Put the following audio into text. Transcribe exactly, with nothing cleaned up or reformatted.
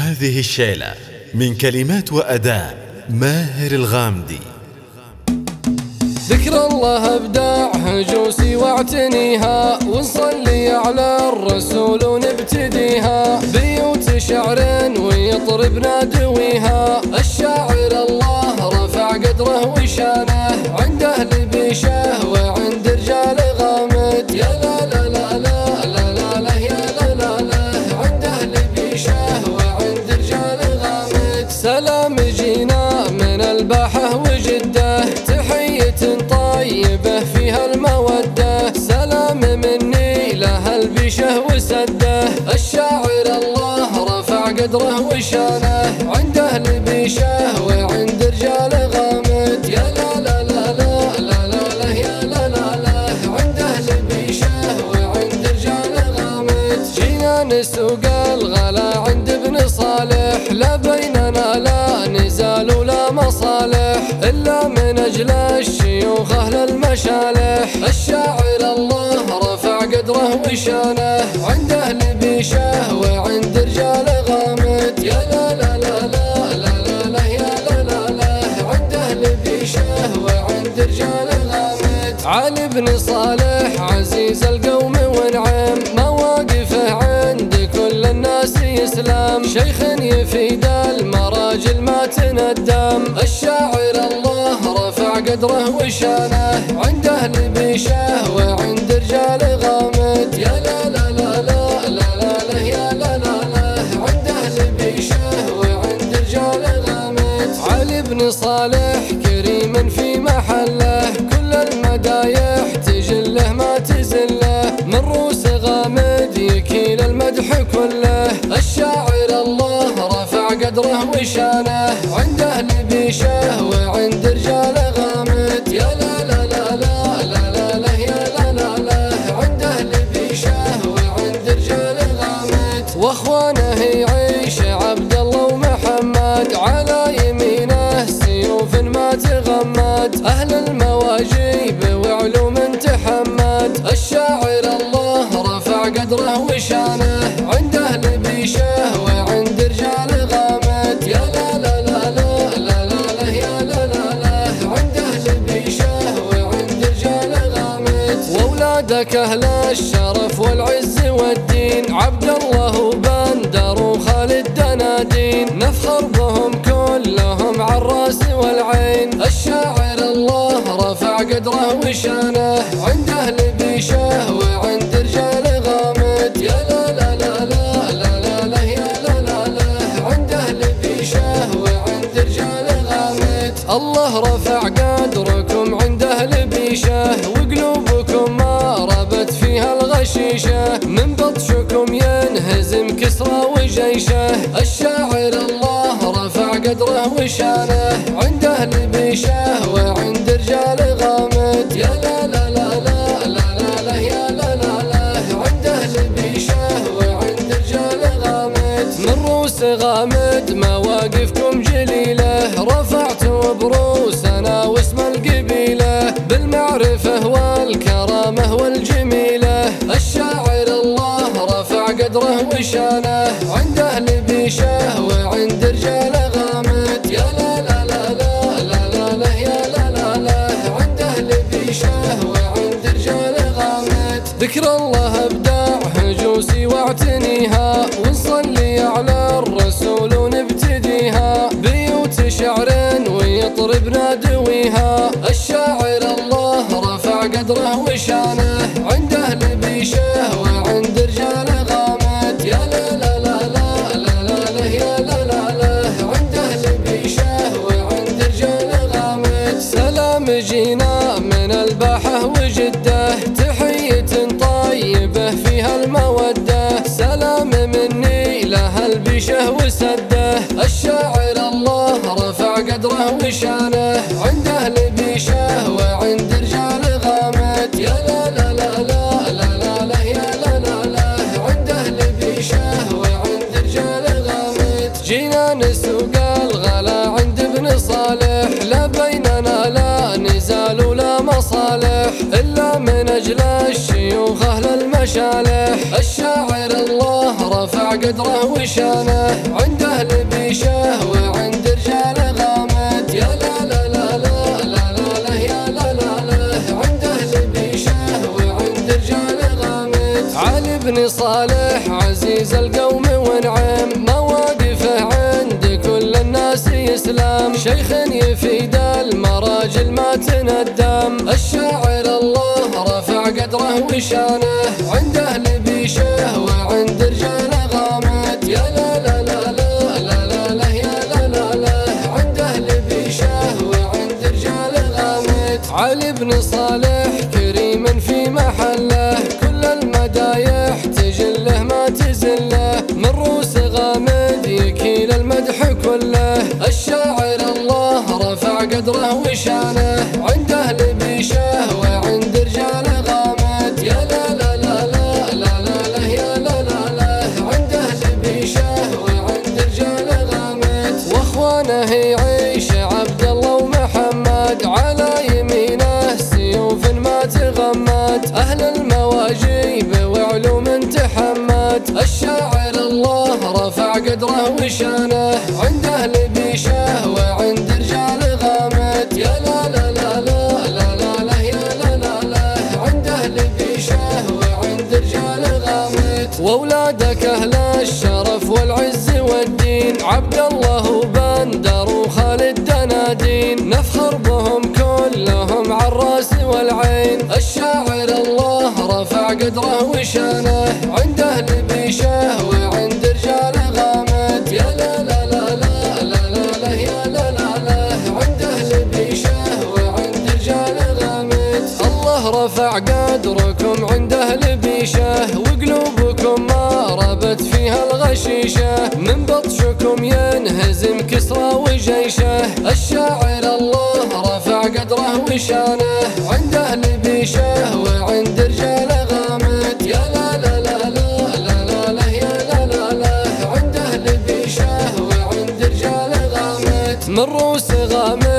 هذه الشيلة من كلمات وأداء ماهر الغامدي. ذكر الله ابداع جوسي واعتنيها، ونصلي على الرسول ونبتديها، بيوت شعر ويطرب نادويها. الشاعر الله رفع قدره وشانه عند اهل بيشه وعند رجال غامد. يا لا لا لا لا لا لا لا يا لا لا لا عند اهل بيشه وعند رجال غامد. سلام جينا من الباحه وجده، تحية طيبة فيها المودة. سلام مني لأهل بيشه وسده، الشاعر الله رفع قدره وشانه عند أهل بيشه وعند رجال غامد. يا لا لا لا لا لا لا لا يا لا لا لا عند أهل بيشه وعند رجال غامد. جينا نسوق الغلا عند ابن صالح، لا بيننا لا نزال ولا مصالح إلا من أجل الشيوخ أهل المشالح. الشاعر الله رفع قدره وشانه عند أهل بيشه وعند رجال غامد. يا لا لا لا لا لا لا لا يا لا لا لا عند أهل بيشه وعند رجال غامد. علي بن صالح عزيز القوم ونعم، مواقفه عند كل الناس يسلم، شيخ يفيد المراجل ما تندم. الشاعر الله رفع قدره وشانه عند أهل بيشه وعند رجال غامد. يا لا لا لا لا لا لا لا يا لا لا لا عند أهل بيشه وعند رجال غامد. علي بن صالح كريم في محله، كل المدايح تجله ما تزله، من روس غامد يكيل المدح كله. الشاعر الله رفع قدره وشانه عند أهل بيشه وعند رجال غامد. يا لا لا لا لا لا لا لا يا لا لا لا عند أهل بيشه وعند رجال غامد. واخوانه يعيش عبد الله ومحمد، على يمينه سيوف ما تغمد، أهل المواجيب وعلوم تحمد. الشاعر الله رفع قدره وشانه عند أهل بيشه وعند رجال غامد. يا لا لا لا لا لا لا لا يا لا لا لا عند أهل بيشه وعند رجال غامد. وأولادك أهل الشرف والعز والدين، عبد الله وبندر وخالد دنادين، نفخر بهم كلهم على الراس والعين. الشاعر الله رفع قدره وشانه عند أهل بيشه وعند رجال غامد. يا لا لا لا لا لا لا لا يا لا لا لا عند أهل بيشه وعند رجال غامد. الله رفع قدركم عند أهل بيشه، وقلوبكم ما ربت فيها الغشيشه، من بطشكم ينهزم كسرى وجيشه. الشاعر الله رفع قدره وشانه عند أهل بيشه وعند رجال غامد. يا لا لا لا لا لا لا لا يا لا لا لا عند أهل بيشه وعند رجال غامد. من روس غامد مواقفكم جليلة، رفعتوا بروسنا واسم القبيلة، بالمعرفة والكرامة والجميلة. الشاعر الله رفع قدره وشانه عند أهل بيشه وعند رجال غامد. يا لا لا لا لا لا لا لا يا لا لا لا عند أهل بيشه وعند رجال غامد. ذكر الله ابداع جوسي واعتنيها، ونصلي على الرسول ونبتديها، بيوت شعر ويطرب نادويها. الشاعر الله رفع قدره وشانه عند أهل بيشه وعند رجال غامد. يا لا لا لا لا لا لا لا يا لا لا لا عند أهل بيشه وعند رجال غامد. سلام جينا من الباحه وجده، تحية طيبة فيها المودة. سلام مني لأهل بيشه وسده، الشاعر الله رفع قدره وشانه عند أهل بيشه وعند رجال غامد. يا لا لا لا لا لا لا لا يا لا لا لا عند أهل بيشه وعند رجال غامد. جينا نسوق الغلا عند ابن صالح، لا بيننا لا نزال ولا مصالح إلا من أجل الشيوخ أهل المشالح. شالح. الشاعر الله رفع قدره وشانه عند أهل بيشه وعند رجال غامد. يا لا لا لا لا لا لا لا يا لا لا لا عند أهل بيشه وعند رجال غامد. علي بن صالح عزيز القوم ونعم مواقفه عند كل الناس يسلم. شيخ يفيد المراجل ما تندم. الشاعر الله رفع قدره وشانه عند أهل بيشه وعند رجال غامد. يا لا لا لا لا لا لا لا يا لا لا لا عند أهل بيشه وعند رجال غامد. علي بن صالح كريم في محله كل المدايح تجله ما تزله. من روس غامد يكيل المدح كله. الشاعر الله رفع قدره وشانه عند أهل بيشه وعند رجال غامد. يا لا لا لا لا لا لا لا يا لا لا لا عند أهل بيشه وعند رجال غامد. واخوانه يعيش عبد الله ومحمد على يمينه سيوف ما تغمد. أهل المواجيب وعلوم تحمد. الشاعر الله رفع قدره وشانه عند أهل بيشه وعند رجال غامد. يا لا لا لا لا لا لا لا يا لا لا لا عند أهل بيشه وعند رجال غامد. وأولادك أهل الشرف والعز والدين عبد الله وبندر وخالد دنادين. نفخر بهم كلهم عالراس والعين. الشاعر الله رفع قدره وشانه عند أهل بيشه وعند رجال غامد. يا لا لا لا لا لا لا لا يا لا لا لا عند أهل بيشه وعند رجال غامد. الله رفع قدركم عند أهل بيشه وقلوبكم ما ربت فيها الغشيشه. من بطشكم ينهزم كسرى وجيشه. الشاعر الله رفع قدره وشانه عند أهل بيشه وعند رجال غامد. يا لا لا لا لا لا لا لا يا لا لا لا عند أهل بيشه وعند رجال غامد. من روس غامد